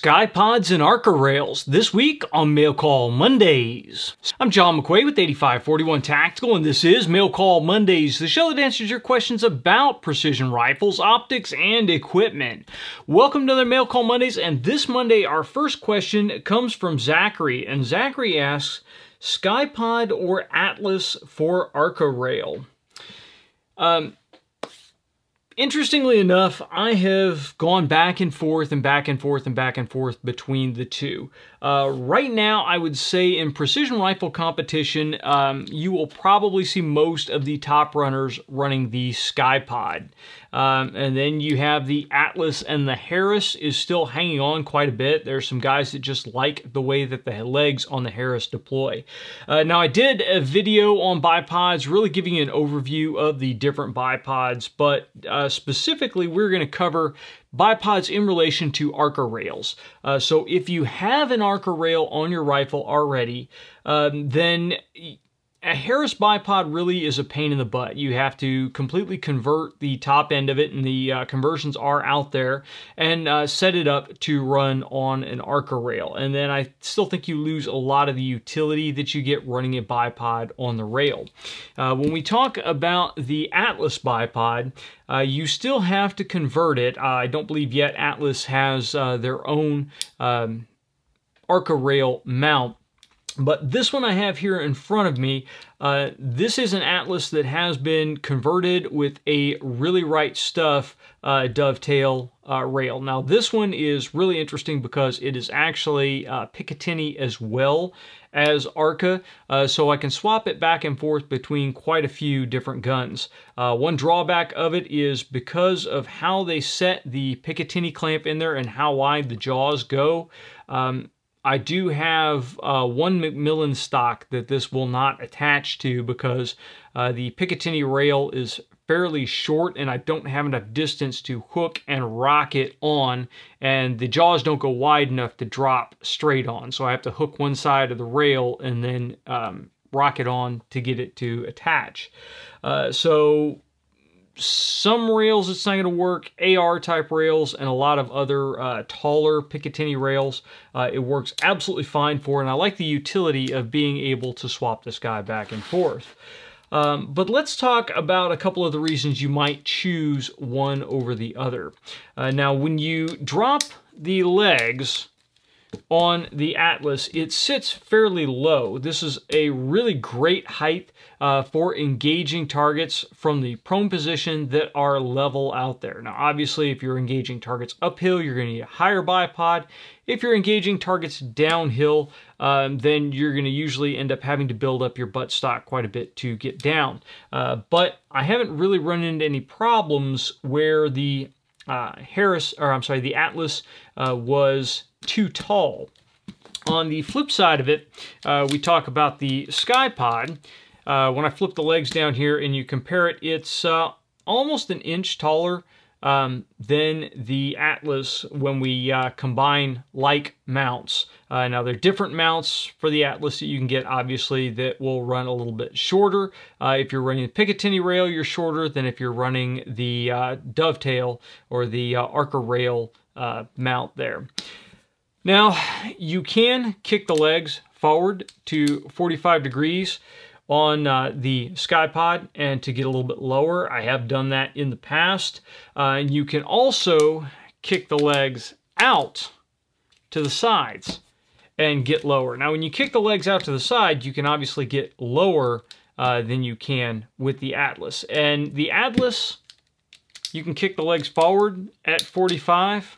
SkyPods and Arca Rails, this week on Mail Call Mondays. I'm John McQuay with 8541 Tactical, and this is Mail Call Mondays, the show that answers your questions about precision rifles, optics, and equipment. Welcome to the Mail Call Mondays, and this Monday our first question comes from Zachary, and Zachary asks, SkyPod or Atlas for Arca Rail? Interestingly enough, I have gone back and forth and back and forth and back and forth between the two. Right now, I would say in precision rifle competition, you will probably see most of the top runners running the SkyPod. And then you have the Atlas, and the Harris is still hanging on quite a bit. There's some guys that just like the way that the legs on the Harris deploy. Now, I did a video on bipods, really giving you an overview of the different bipods, but specifically, we're going to cover bipods in relation to Arca Rails. So if you have an Arca Rail on your rifle already, then a Harris bipod really is a pain in the butt. You have to completely convert the top end of it, and the conversions are out there, and set it up to run on an Arca Rail. And then I still think you lose a lot of the utility that you get running a bipod on the rail. When we talk about the Atlas bipod, you still have to convert it. I don't believe yet Atlas has their own Arca Rail mount. But this one I have here in front of me, this is an Atlas that has been converted with a Really Right Stuff dovetail rail. Now this one is really interesting because it is actually Picatinny as well as Arca, so I can swap it back and forth between quite a few different guns. One drawback of it is because of how they set the Picatinny clamp in there and how wide the jaws go, I do have one McMillan stock that this will not attach to because the Picatinny rail is fairly short and I don't have enough distance to hook and rock it on, and the jaws don't go wide enough to drop straight on. So I have to hook one side of the rail and then rock it on to get it to attach. So some rails it's not going to work, AR type rails and a lot of other taller Picatinny rails it works absolutely fine for, and I like the utility of being able to swap this guy back and forth. But let's talk about a couple of the reasons you might choose one over the other. Now when you drop the legs on the Atlas, it sits fairly low. This is a really great height for engaging targets from the prone position that are level out there. Now obviously if you're engaging targets uphill, you're going to need a higher bipod. If you're engaging targets downhill, then you're going to usually end up having to build up your buttstock quite a bit to get down. But I haven't really run into any problems where the the Atlas was too tall. On the flip side of it, we talk about the SkyPod. When I flip the legs down here and you compare it, it's almost an inch taller than the Atlas when we combine like mounts. Now there are different mounts for the Atlas that you can get, obviously, that will run a little bit shorter. If you're running the Picatinny rail, you're shorter than if you're running the dovetail or the Arca Rail mount there. Now you can kick the legs forward to 45 degrees on the SkyPod and to get a little bit lower. I have done that in the past. And you can also kick the legs out to the sides and get lower. Now when you kick the legs out to the side, you can obviously get lower than you can with the Atlas. And the Atlas, you can kick the legs forward at 45.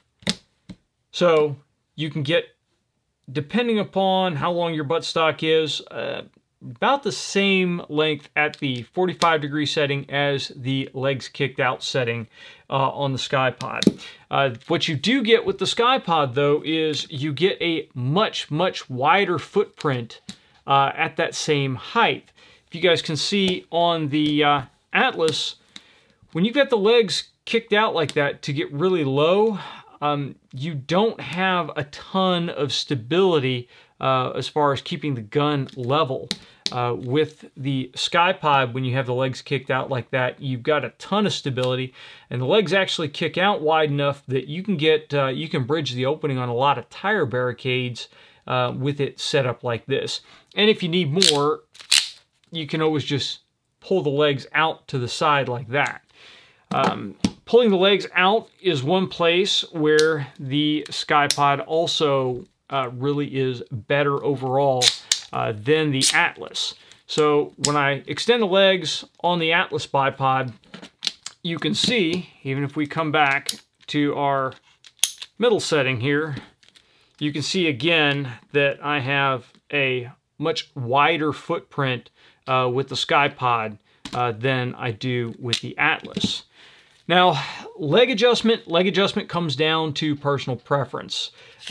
So you can get, depending upon how long your buttstock is, about the same length at the 45 degree setting as the legs kicked out setting on the SkyPod. What you do get with the SkyPod though is you get a much wider footprint at that same height. If you guys can see on the Atlas, when you've got the legs kicked out like that to get really low, you don't have a ton of stability as far as keeping the gun level. With the SkyPod, when you have the legs kicked out like that, you've got a ton of stability, and the legs actually kick out wide enough that you can bridge the opening on a lot of tire barricades with it set up like this. And if you need more, you can always just pull the legs out to the side like that. Pulling the legs out is one place where the SkyPod also really is better overall than the Atlas. So when I extend the legs on the Atlas bipod, you can see, even if we come back to our middle setting here, you can see again that I have a much wider footprint with the SkyPod than I do with the Atlas. Now, leg adjustment comes down to personal preference.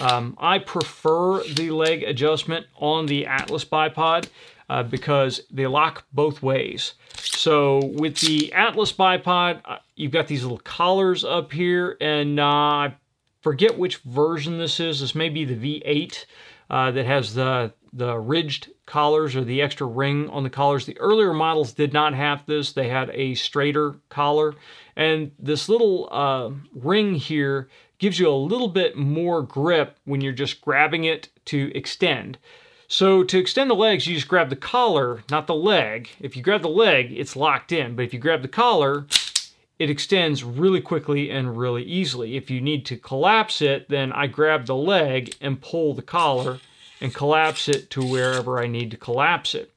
I prefer the leg adjustment on the Atlas bipod because they lock both ways. So with the Atlas bipod, you've got these little collars up here, and I forget which version this is. This may be the V8 that has the ridged collars or the extra ring on the collars. The earlier models did not have this. They had a straighter collar. And this little ring here gives you a little bit more grip when you're just grabbing it to extend. So to extend the legs, you just grab the collar, not the leg. If you grab the leg, it's locked in. But if you grab the collar, it extends really quickly and really easily. If you need to collapse it, then I grab the leg and pull the collar and collapse it to wherever I need to collapse it.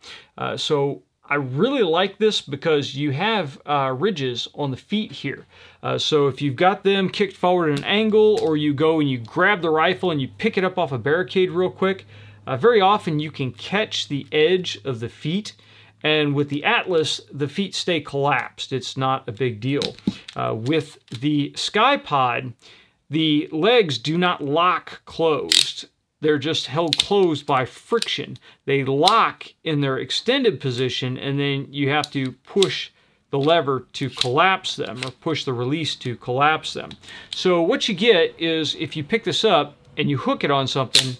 So I really like this because you have ridges on the feet here. So if you've got them kicked forward at an angle, or you go and you grab the rifle and you pick it up off a barricade real quick, very often you can catch the edge of the feet. And with the Atlas, the feet stay collapsed. It's not a big deal. With the SkyPod, the legs do not lock closed. They're just held closed by friction. They lock in their extended position, and then you have to push the lever to collapse them, or push the release to collapse them. So what you get is, if you pick this up and you hook it on something,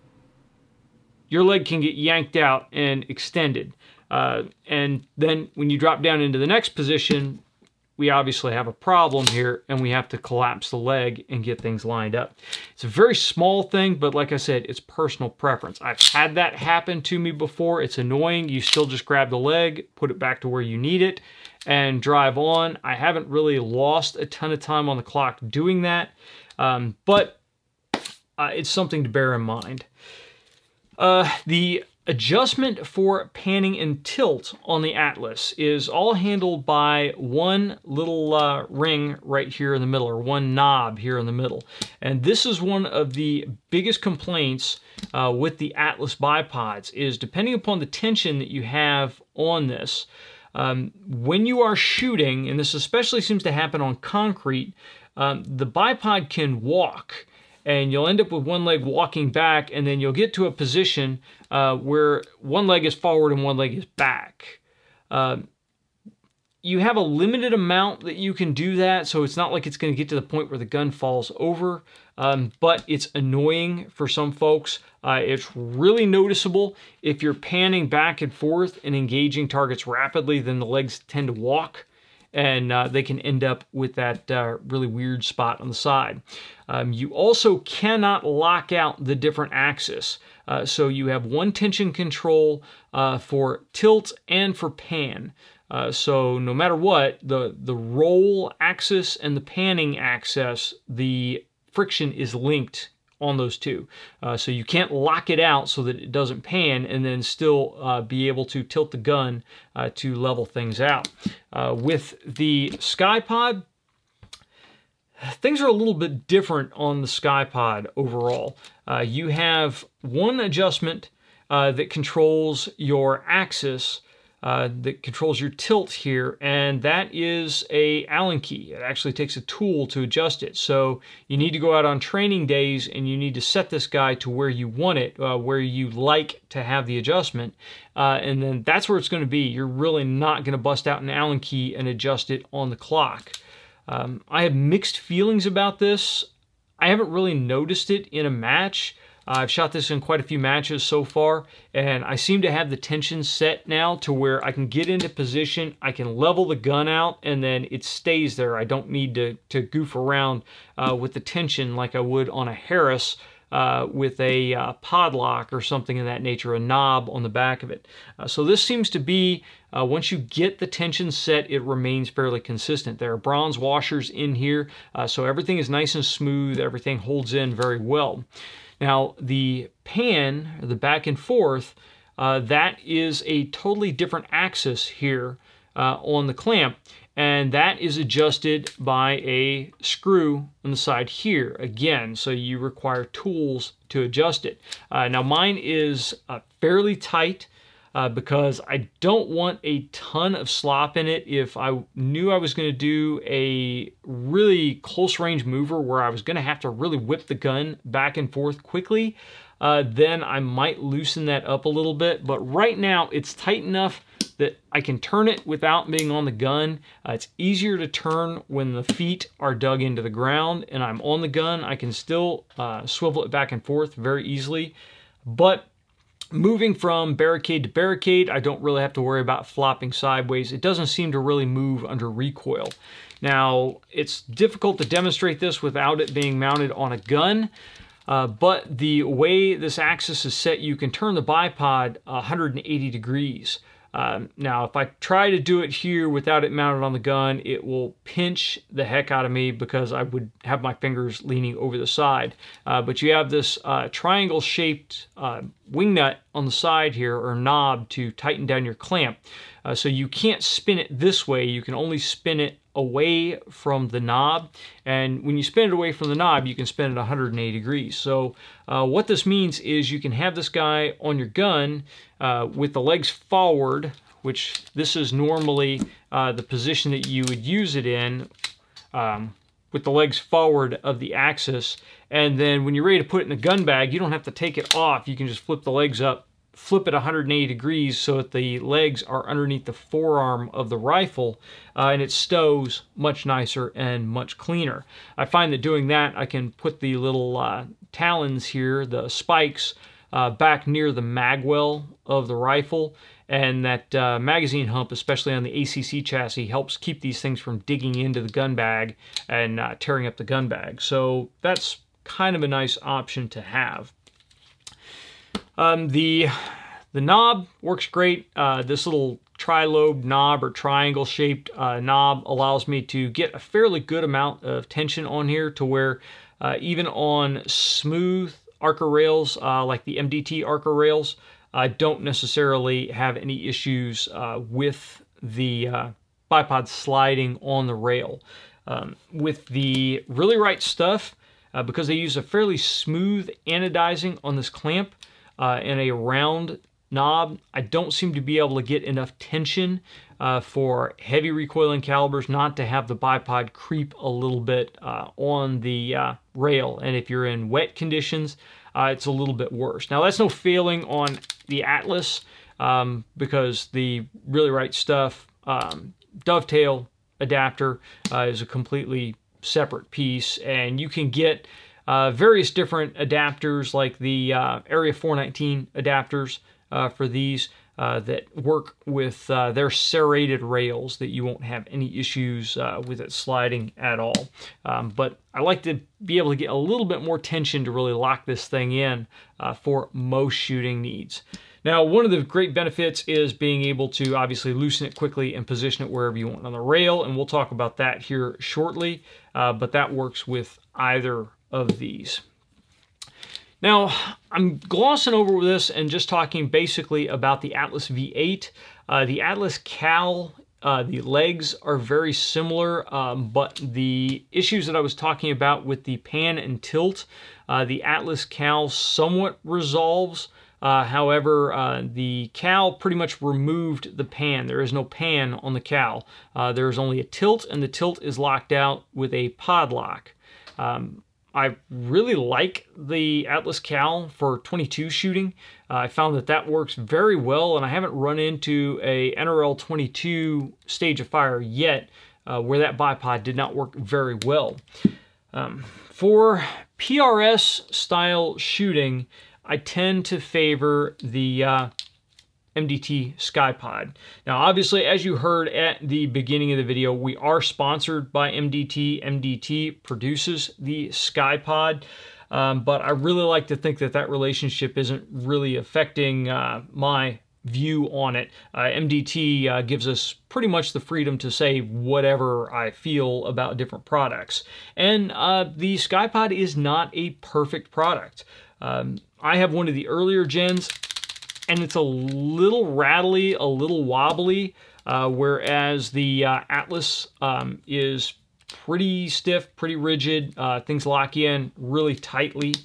your leg can get yanked out and extended. And then when you drop down into the next position, we obviously have a problem here, and we have to collapse the leg and get things lined up. It's a very small thing, but like I said, it's personal preference. I've had that happen to me before. It's annoying. You still just grab the leg, put it back to where you need it, and drive on. I haven't really lost a ton of time on the clock doing that, but it's something to bear in mind. The adjustment for panning and tilt on the Atlas is all handled by one little ring right here in the middle, or one knob here in the middle. And this is one of the biggest complaints with the Atlas bipods, is depending upon the tension that you have on this, when you are shooting, and this especially seems to happen on concrete, the bipod can walk, and you'll end up with one leg walking back, and then you'll get to a position where one leg is forward and one leg is back. You have a limited amount that you can do that, so it's not like it's going to get to the point where the gun falls over, but it's annoying for some folks. It's really noticeable if you're panning back and forth and engaging targets rapidly, then the legs tend to walk, and they can end up with that really weird spot on the side. You also cannot lock out the different axes. So you have one tension control for tilt and for pan. So no matter what, the roll axis and the panning axis, the friction is linked on those two. So you can't lock it out so that it doesn't pan and then still be able to tilt the gun to level things out. With the SkyPod, things are a little bit different on the SkyPod overall. You have one adjustment that controls your axis, that controls your tilt here, and that is a Allen key. It actually takes a tool to adjust it. So you need to go out on training days and you need to set this guy to where you want it, where you like to have the adjustment, and then that's where it's going to be. You're really not going to bust out an Allen key and adjust it on the clock. I have mixed feelings about this. I haven't really noticed it in a match. I've shot this in quite a few matches so far, and I seem to have the tension set now to where I can get into position, I can level the gun out, and then it stays there. I don't need to goof around with the tension like I would on a Harris with a pod lock or something of that nature, a knob on the back of it. So this seems to be, once you get the tension set, it remains fairly consistent. There are bronze washers in here, so everything is nice and smooth, everything holds in very well. Now, the pan, the back and forth, that is a totally different axis here on the clamp, and that is adjusted by a screw on the side here again, so you require tools to adjust it. Now, mine is fairly tight because I don't want a ton of slop in it. If I knew I was going to do a really close range mover where I was going to have to really whip the gun back and forth quickly, then I might loosen that up a little bit. But right now it's tight enough that I can turn it without being on the gun. It's easier to turn when the feet are dug into the ground and I'm on the gun. I can still swivel it back and forth very easily. But moving from barricade to barricade, I don't really have to worry about flopping sideways. It doesn't seem to really move under recoil. Now, it's difficult to demonstrate this without it being mounted on a gun, but the way this axis is set, you can turn the bipod 180 degrees. Now, if I try to do it here without it mounted on the gun, it will pinch the heck out of me because I would have my fingers leaning over the side. But you have this triangle-shaped wing nut on the side here, or knob, to tighten down your clamp. So you can't spin it this way. You can only spin it away from the knob, and when you spin it away from the knob, you can spin it 180 degrees. So what this means is you can have this guy on your gun with the legs forward, which this is normally the position that you would use it in, with the legs forward of the axis, and then when you're ready to put it in the gun bag, you don't have to take it off. You can just flip the legs up, flip it 180 degrees so that the legs are underneath the forearm of the rifle, and it stows much nicer and much cleaner. I find that doing that, I can put the little talons here, the spikes, back near the magwell of the rifle, and that magazine hump, especially on the ACC chassis, helps keep these things from digging into the gun bag and tearing up the gun bag. So that's kind of a nice option to have. The knob works great. This little tri-lobe knob or triangle-shaped knob allows me to get a fairly good amount of tension on here to where even on smooth Arca rails like the MDT Arca rails, I don't necessarily have any issues with the bipod sliding on the rail. With the Really Right Stuff, because they use a fairly smooth anodizing on this clamp, and a round knob, I don't seem to be able to get enough tension for heavy recoiling calibers not to have the bipod creep a little bit on the rail. And if you're in wet conditions, it's a little bit worse. Now, that's no failing on the Atlas because the Really Right Stuff dovetail adapter is a completely separate piece, and you can get various different adapters like the Area 419 adapters for these that work with their serrated rails that you won't have any issues with it sliding at all. But I like to be able to get a little bit more tension to really lock this thing in for most shooting needs. Now, one of the great benefits is being able to obviously loosen it quickly and position it wherever you want on the rail, and we'll talk about that here shortly, but that works with either of these. Now, I'm glossing over this and just talking basically about the Atlas V8. The Atlas Cal, the legs are very similar, but the issues that I was talking about with the pan and tilt, the Atlas Cal somewhat resolves. However, the Cal pretty much removed the pan. There is no pan on the Cal. There is only a tilt, and the tilt is locked out with a pod lock. I really like the Atlas Cal for 22 shooting. I found that that works very well, and I haven't run into a NRL 22 stage of fire yet where that bipod did not work very well. For PRS style shooting, I tend to favor the MDT SkyPod. Now, obviously, as you heard at the beginning of the video, we are sponsored by MDT. MDT produces the SkyPod, but I really like to think that that relationship isn't really affecting my view on it. MDT gives us pretty much the freedom to say whatever I feel about different products. And the SkyPod is not a perfect product. I have one of the earlier gens, and it's a little rattly, a little wobbly, whereas the Atlas is pretty stiff, pretty rigid. Things lock in really tightly.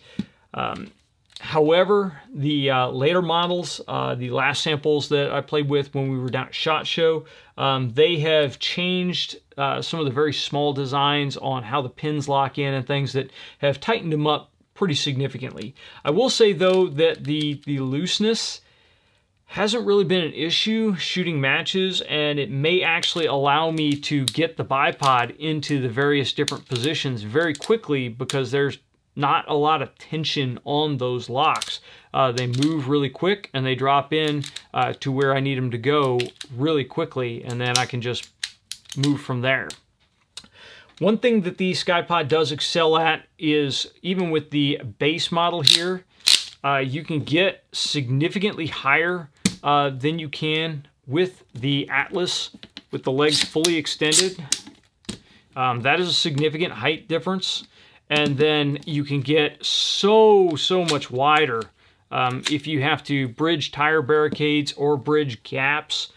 However, the later models, the last samples that I played with when we were down at SHOT Show, they have changed some of the very small designs on how the pins lock in and things that have tightened them up pretty significantly. I will say, though, that the looseness hasn't really been an issue shooting matches, and it may actually allow me to get the bipod into the various different positions very quickly because there's not a lot of tension on those locks. They move really quick and they drop in to where I need them to go really quickly, and then I can just move from there. One thing that the SkyPod does excel at is, even with the base model here, you can get significantly higher than you can with the Atlas, with the legs fully extended. That is a significant height difference. And then you can get so much wider if you have to bridge tire barricades or bridge gaps.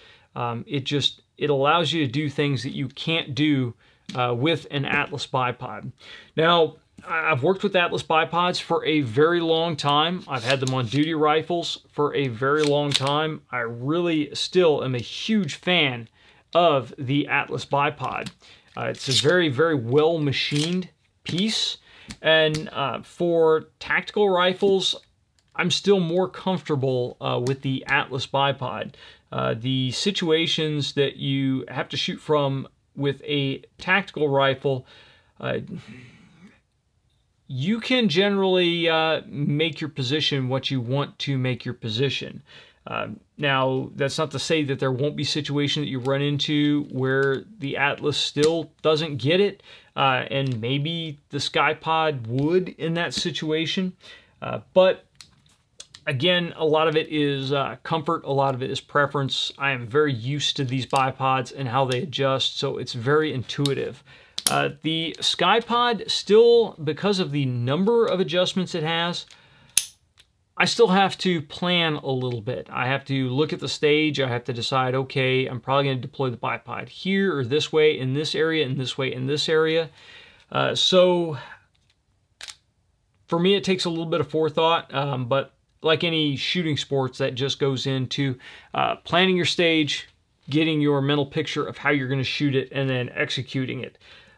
It allows you to do things that you can't do with an Atlas bipod. Now, I've worked with Atlas bipods for a very long time. I've had them on duty rifles for a very long time. I really still am a huge fan of the Atlas bipod. It's a very, very well machined piece. And for tactical rifles, I'm still more comfortable with the Atlas bipod. The situations that you have to shoot from with a tactical rifle, you can generally make your position what you want to make your position. Now, that's not to say that there won't be situations that you run into where the Atlas still doesn't get it, and maybe the SkyPod would in that situation. But again, a lot of it is comfort, a lot of it is preference. I am very used to these bipods and how they adjust, so it's very intuitive. The SkyPod still, because of the number of adjustments it has, I still have to plan a little bit. I have to look at the stage. I have to decide, okay, I'm probably going to deploy the bipod here or this way in this area and this way in this area. So for me, it takes a little bit of forethought, but like any shooting sports, that just goes into planning your stage, getting your mental picture of how you're going to shoot it, and then executing it.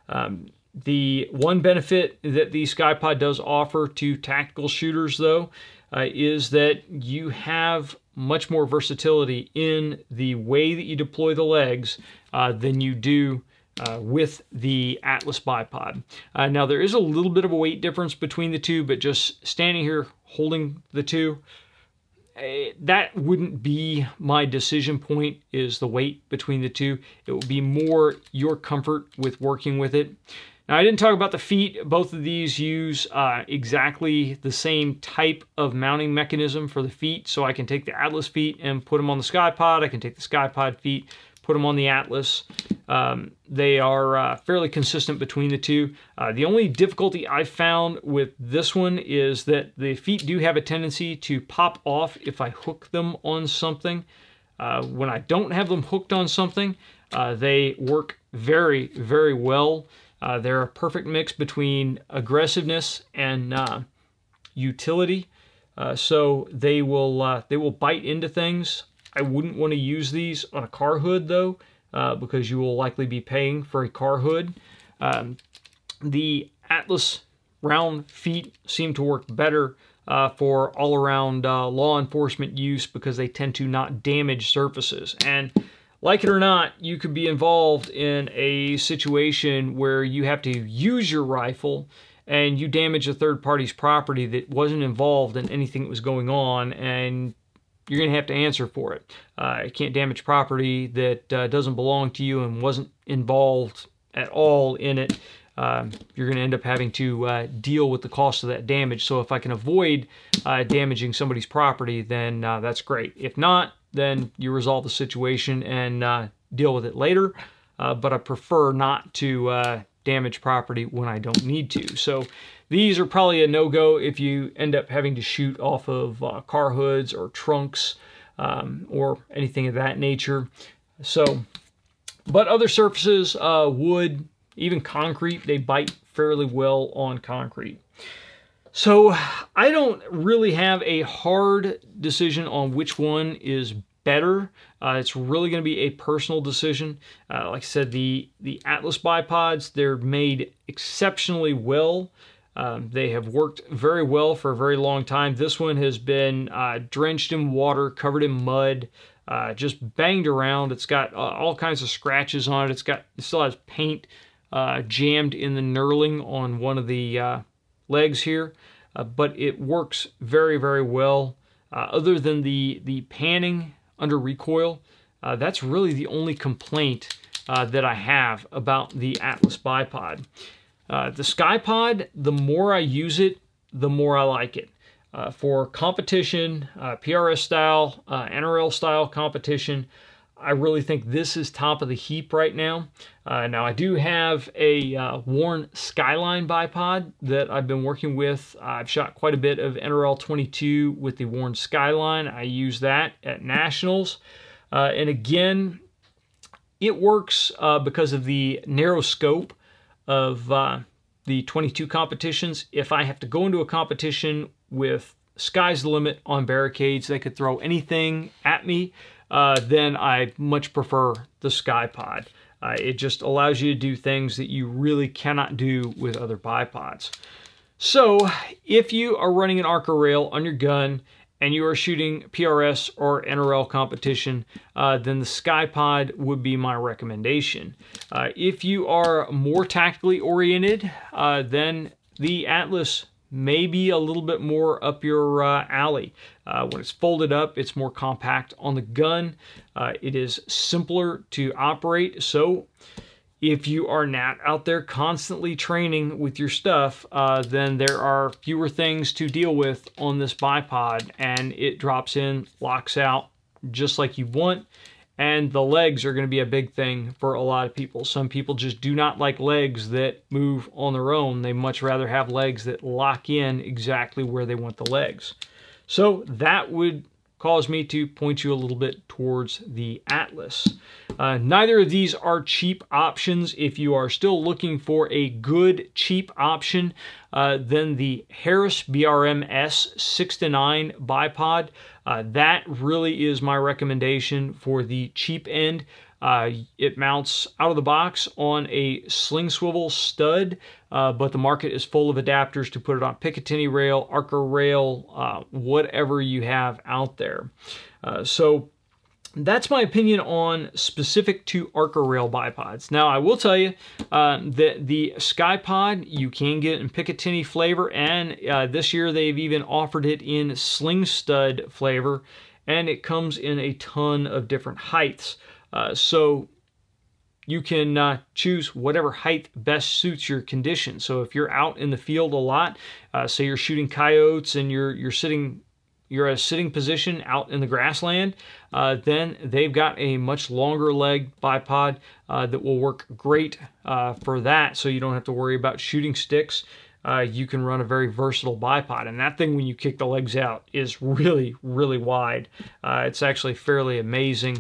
The one benefit that the SkyPod does offer to tactical shooters, though, is that you have much more versatility in the way that you deploy the legs than you do with the Atlas bipod. Now, there is a little bit of a weight difference between the two, but just standing here holding the two, that wouldn't be my decision point, is the weight between the two. It would be more your comfort with working with it. Now, I didn't talk about the feet. Both of these use exactly the same type of mounting mechanism for the feet. So I can take the Atlas feet and put them on the SkyPod. I can take the SkyPod feet, put them on the Atlas. They are fairly consistent between the two. The only difficulty I've found with this one is that the feet do have a tendency to pop off if I hook them on something. When I don't have them hooked on something, they work very, very well. They're a perfect mix between aggressiveness and utility. So they will bite into things. I wouldn't want to use these on a car hood, though, because you will likely be paying for a car hood. The Atlas round feet seem to work better for all-around law enforcement use because they tend to not damage surfaces. And like it or not, you could be involved in a situation where you have to use your rifle and you damage a third party's property that wasn't involved in anything that was going on, and you're going to have to answer for it. You can't damage property that doesn't belong to you and wasn't involved at all in it. You're going to end up having to deal with the cost of that damage. So if I can avoid damaging somebody's property, then that's great. If not, then you resolve the situation and deal with it later. But I prefer not to damage property when I don't need to. So these are probably a no-go if you end up having to shoot off of car hoods or trunks or anything of that nature. So, but other surfaces, wood, even concrete, they bite fairly well on concrete. So I don't really have a hard decision on which one is better. It's really going to be a personal decision. Like I said, the Atlas bipods, they're made exceptionally well. They have worked very well for a very long time. This one has been drenched in water, covered in mud, just banged around. It's got all kinds of scratches on it. It still has paint jammed in the knurling on one of the legs here, but it works very, very well. Other than the panning under recoil, that's really the only complaint that I have about the Atlas bipod. The SkyPod, the more I use it, the more I like it. For competition, PRS style, NRL style competition, I really think this is top of the heap right now. Now I do have a Warn Skyline bipod that I've been working with. I've shot quite a bit of NRL 22 with the Warn Skyline. I use that at Nationals. And again, it works because of the narrow scope of the 22 competitions. If I have to go into a competition with sky's the limit on barricades, they could throw anything at me, then I much prefer the SkyPod. It just allows you to do things that you really cannot do with other bipods. So if you are running an Arca rail on your gun and you are shooting PRS or NRL competition, then the SkyPod would be my recommendation. If you are more tactically oriented, then the Atlas may be a little bit more up your alley. When it's folded up, it's more compact on the gun. It is simpler to operate. So if you are not out there constantly training with your stuff, then there are fewer things to deal with on this bipod, and it drops in, locks out just like you want. And the legs are going to be a big thing for a lot of people. Some people just do not like legs that move on their own. They much rather have legs that lock in exactly where they want the legs. So that would cause me to point you a little bit towards the Atlas. Neither of these are cheap options. If you are still looking for a good cheap option, then the Harris BRM-S 6-9 bipod, that really is my recommendation for the cheap end. It mounts out of the box on a sling swivel stud, but the market is full of adapters to put it on Picatinny rail, Arca rail, whatever you have out there. So that's my opinion on specific to Arca rail bipods. Now I will tell you that the SkyPod you can get in Picatinny flavor, and this year they've even offered it in sling stud flavor, and it comes in a ton of different heights. So you can choose whatever height best suits your condition. So if you're out in the field a lot, say you're shooting coyotes and you're at a sitting position out in the grassland, then they've got a much longer leg bipod that will work great for that. So you don't have to worry about shooting sticks. You can run a very versatile bipod, and that thing when you kick the legs out is really, really wide. It's actually fairly amazing.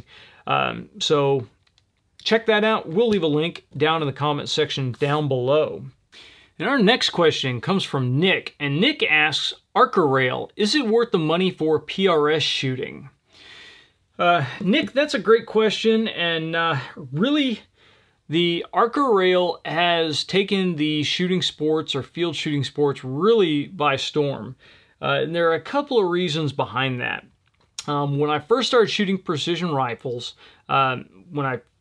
So check that out. We'll leave a link down in the comment section down below. And our next question comes from Nick, and Nick asks, Arca rail, is it worth the money for PRS shooting? Nick, that's a great question, and really the Arca rail has taken the shooting sports or field shooting sports really by storm. And there are a couple of reasons behind that. When I first started shooting precision rifles, when I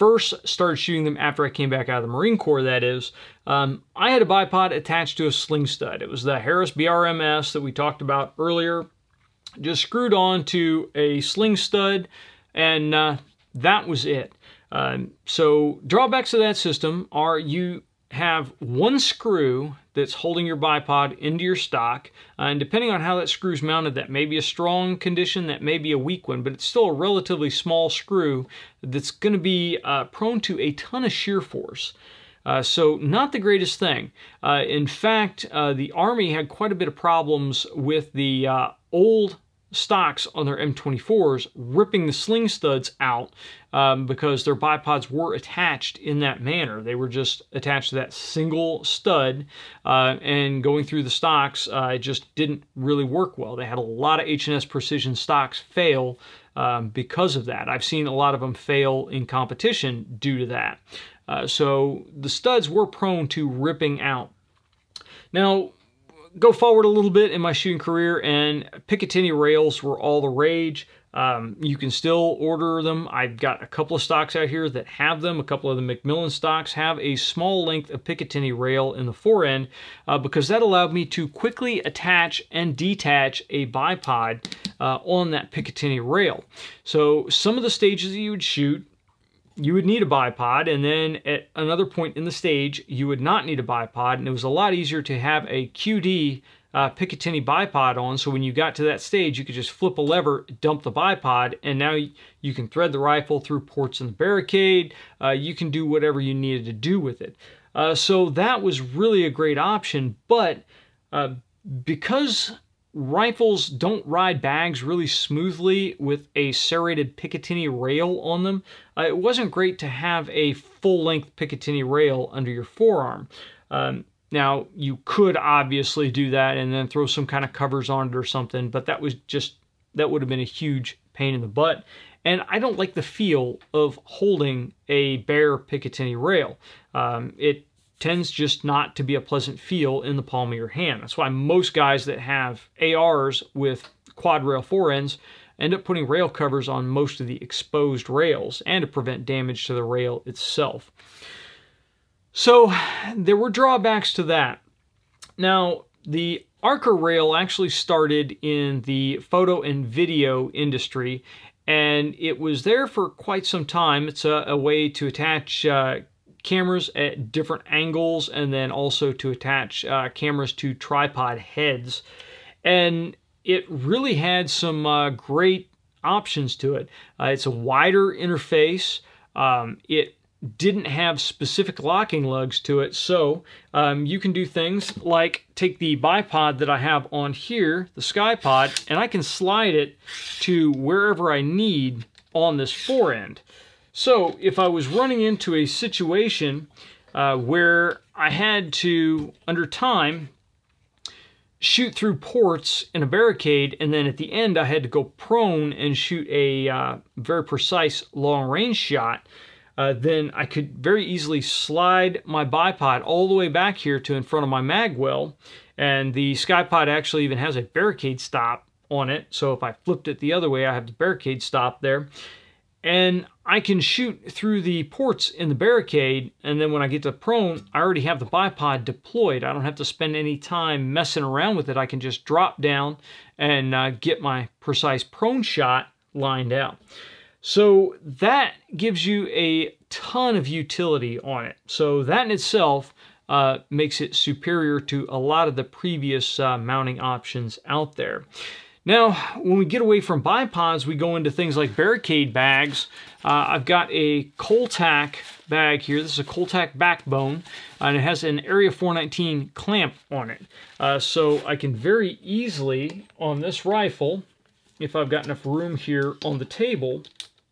first started shooting them after I came back out of the Marine Corps, that is, I had a bipod attached to a sling stud. It was the Harris BRMS that we talked about earlier, just screwed on to a sling stud, and that was it. So drawbacks of that system are you have one screw that's holding your bipod into your stock, and depending on how that screw's mounted, that may be a strong condition, that may be a weak one, but it's still a relatively small screw that's going to be prone to a ton of shear force. So not the greatest thing. In fact, the Army had quite a bit of problems with the old stocks on their M24s ripping the sling studs out because their bipods were attached in that manner. They were just attached to that single stud, and going through the stocks, it just didn't really work well. They had a lot of H&S Precision stocks fail because of that. I've seen a lot of them fail in competition due to that. So the studs were prone to ripping out. Now, go forward a little bit in my shooting career, and Picatinny rails were all the rage. You can still order them. I've got a couple of stocks out here that have them. A couple of the McMillan stocks have a small length of Picatinny rail in the forend because that allowed me to quickly attach and detach a bipod on that Picatinny rail. So some of the stages that you would shoot, you would need a bipod, and then at another point in the stage, you would not need a bipod, and it was a lot easier to have a QD Picatinny bipod on, so when you got to that stage, you could just flip a lever, dump the bipod, and now you can thread the rifle through ports in the barricade. You can do whatever you needed to do with it. So that was really a great option, but because rifles don't ride bags really smoothly with a serrated Picatinny rail on them, it wasn't great to have a full-length Picatinny rail under your forearm. Now, you could obviously do that and then throw some kind of covers on it or something, but that would have been a huge pain in the butt. And I don't like the feel of holding a bare Picatinny rail. It tends just not to be a pleasant feel in the palm of your hand. That's why most guys that have ARs with quad rail forends end up putting rail covers on most of the exposed rails and to prevent damage to the rail itself. So there were drawbacks to that. Now, the Arca rail actually started in the photo and video industry, and it was there for quite some time. It's a way to attach cameras at different angles, and then also to attach cameras to tripod heads. And it really had some great options to it. It's a wider interface. It didn't have specific locking lugs to it, so you can do things like take the bipod that I have on here, the SkyPod, and I can slide it to wherever I need on this forend. So if I was running into a situation where I had to, under time, shoot through ports in a barricade, and then at the end I had to go prone and shoot a very precise long-range shot, then I could very easily slide my bipod all the way back here to in front of my mag well, and the SkyPod actually even has a barricade stop on it, so if I flipped it the other way, I have the barricade stop there. And I can shoot through the ports in the barricade, and then when I get to prone, I already have the bipod deployed. I don't have to spend any time messing around with it. I can just drop down and get my precise prone shot lined out. So that gives you a ton of utility on it. So that in itself makes it superior to a lot of the previous mounting options out there. Now, when we get away from bipods, we go into things like barricade bags. I've got a Coltac bag here. This is a Coltac backbone, and it has an Area 419 clamp on it. So I can very easily, on this rifle, if I've got enough room here on the table.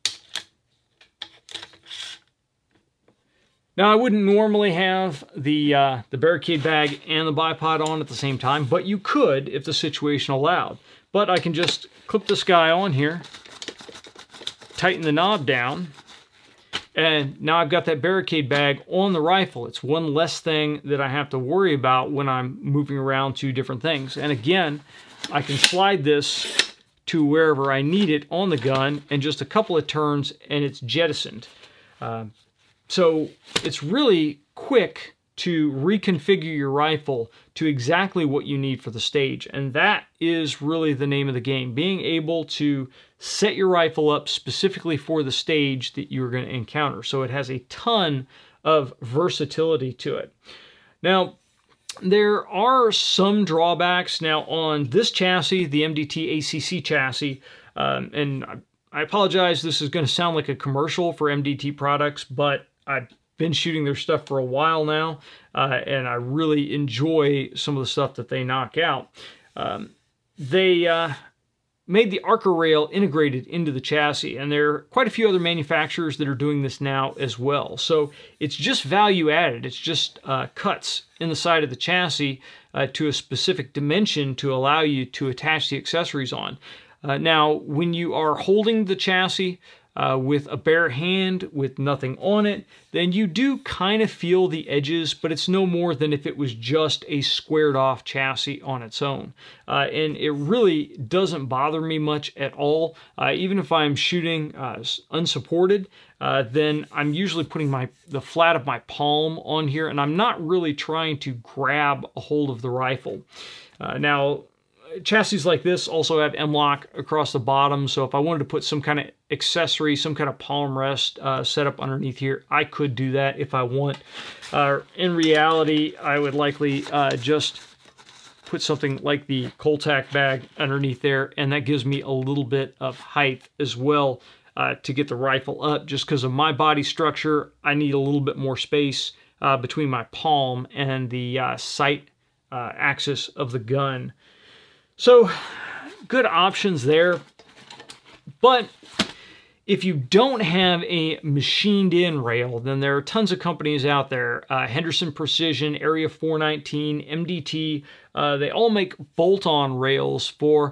Now, I wouldn't normally have the barricade bag and the bipod on at the same time, but you could if the situation allowed. But I can just clip this guy on here, tighten the knob down, and now I've got that barricade bag on the rifle. It's one less thing that I have to worry about when I'm moving around to different things. And again, I can slide this to wherever I need it on the gun, and just a couple of turns and it's jettisoned. So it's really quick to reconfigure your rifle to exactly what you need for the stage. And that is really the name of the game, being able to set your rifle up specifically for the stage that you're going to encounter. So it has a ton of versatility to it. Now, there are some drawbacks now on this chassis, the MDT ACC chassis, and I apologize, this is going to sound like a commercial for MDT products, but I've been shooting their stuff for a while now, and I really enjoy some of the stuff that they knock out. They made the ARCA rail integrated into the chassis, and there are quite a few other manufacturers that are doing this now as well. So it's just value added. It's just cuts in the side of the chassis to a specific dimension to allow you to attach the accessories on. Now, when you are holding the chassis with a bare hand with nothing on it, then you do kind of feel the edges, but it's no more than if it was just a squared off chassis on its own. And it really doesn't bother me much at all. Even if I'm shooting unsupported, then I'm usually putting the flat of my palm on here, and I'm not really trying to grab a hold of the rifle. Now, chassis like this also have M-LOK across the bottom, so if I wanted to put some kind of accessory, some kind of palm rest setup underneath here, I could do that if I want. In reality, I would likely just put something like the Coltac bag underneath there, and that gives me a little bit of height as well to get the rifle up. Just because of my body structure, I need a little bit more space between my palm and the sight axis of the gun. So, good options there. But if you don't have a machined-in rail, then there are tons of companies out there. Henderson Precision, Area 419, MDT, they all make bolt-on rails for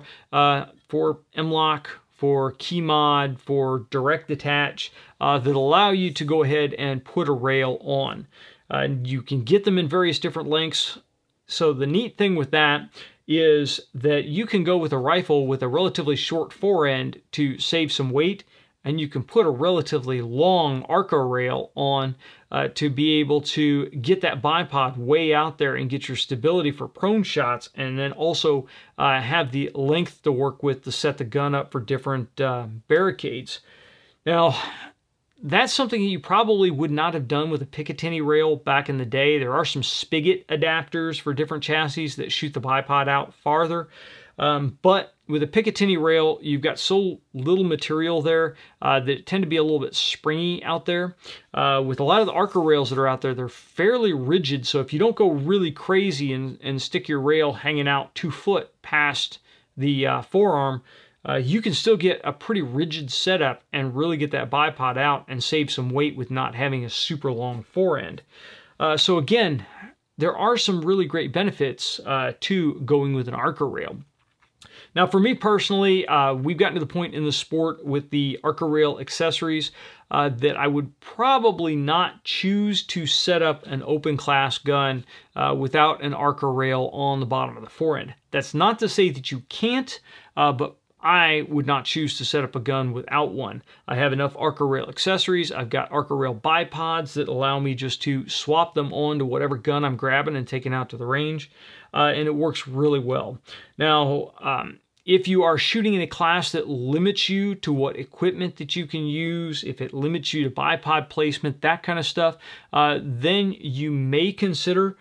M-LOK, for KeyMod, for Direct Detach, that allow you to go ahead and put a rail on. You can get them in various different lengths. So the neat thing with that is that you can go with a rifle with a relatively short forend to save some weight, and you can put a relatively long ARCA rail on to be able to get that bipod way out there and get your stability for prone shots, and then also have the length to work with to set the gun up for different barricades. Now, that's something you probably would not have done with a Picatinny rail back in the day. There are some spigot adapters for different chassis that shoot the bipod out farther. But with a Picatinny rail, you've got so little material there that tend to be a little bit springy out there. With a lot of the ARCA rails that are out there, they're fairly rigid. So if you don't go really crazy and stick your rail hanging out 2 foot past the forearm, you can still get a pretty rigid setup and really get that bipod out and save some weight with not having a super long forend. So again, there are some really great benefits to going with an ARCA rail. Now, for me personally, we've gotten to the point in the sport with the ARCA rail accessories that I would probably not choose to set up an open class gun without an ARCA rail on the bottom of the forend. That's not to say that you can't, but I would not choose to set up a gun without one. I have enough ARCA rail accessories. I've got ARCA rail bipods that allow me just to swap them on to whatever gun I'm grabbing and taking out to the range, and it works really well. Now, if you are shooting in a class that limits you to what equipment that you can use, if it limits you to bipod placement, that kind of stuff, then you may consider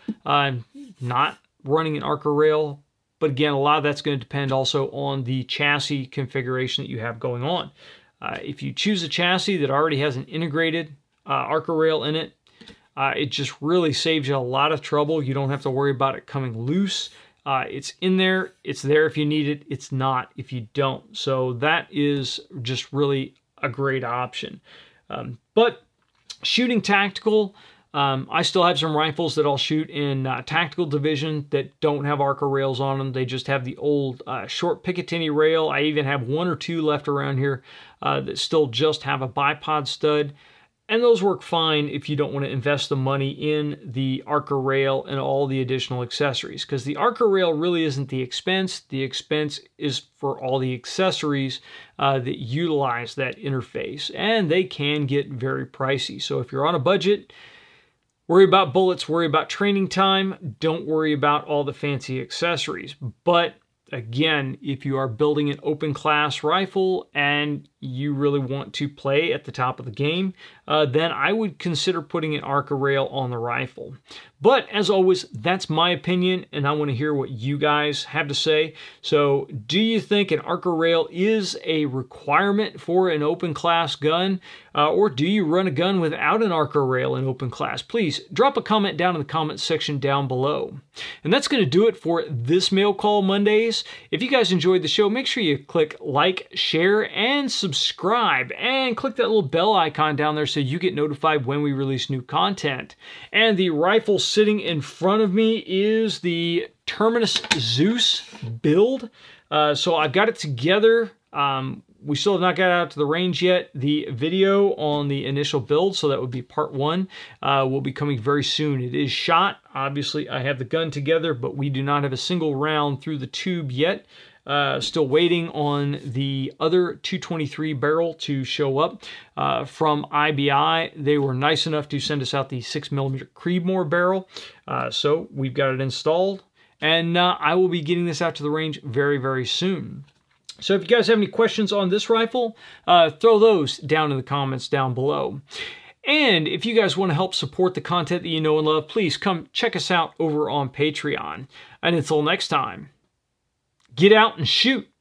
not running an ARCA rail. But again, a lot of that's going to depend also on the chassis configuration that you have going on. If you choose a chassis that already has an integrated ARCA rail in it, it just really saves you a lot of trouble. You don't have to worry about it coming loose. It's in there. It's there if you need it. It's not if you don't. So that is just really a great option. But shooting tactical, I still have some rifles that I'll shoot in tactical division that don't have ARCA rails on them. They just have the old short Picatinny rail. I even have 1 or 2 left around here that still just have a bipod stud. And those work fine if you don't want to invest the money in the Arca rail and all the additional accessories, because the Arca rail really isn't the expense. The expense is for all the accessories that utilize that interface, and they can get very pricey. So if you're on a budget, worry about bullets, worry about training time, don't worry about all the fancy accessories. But again, if you are building an open class rifle and you really want to play at the top of the game, then I would consider putting an Arca rail on the rifle. But as always, that's my opinion, and I want to hear what you guys have to say. So do you think an Arca rail is a requirement for an open class gun? Or do you run a gun without an Arca rail in open class? Please drop a comment down in the comment section down below. And that's going to do it for this Mail Call Mondays. If you guys enjoyed the show, make sure you click like, share, and subscribe, and click that little bell icon down there so you get notified when we release new content. And the rifle sitting in front of me is the Terminus Zeus build. So I've got it together. We still have not got out to the range yet. The video on the initial build, so that would be part 1, will be coming very soon. It is shot. Obviously, I have the gun together, but we do not have a single round through the tube yet. Still waiting on the other 223 barrel to show up from IBI. They were nice enough to send us out the 6mm Creedmoor barrel. So we've got it installed, and I will be getting this out to the range very, very soon. So if you guys have any questions on this rifle, throw those down in the comments down below. And if you guys want to help support the content that you know and love, please come check us out over on Patreon. And until next time, get out and shoot.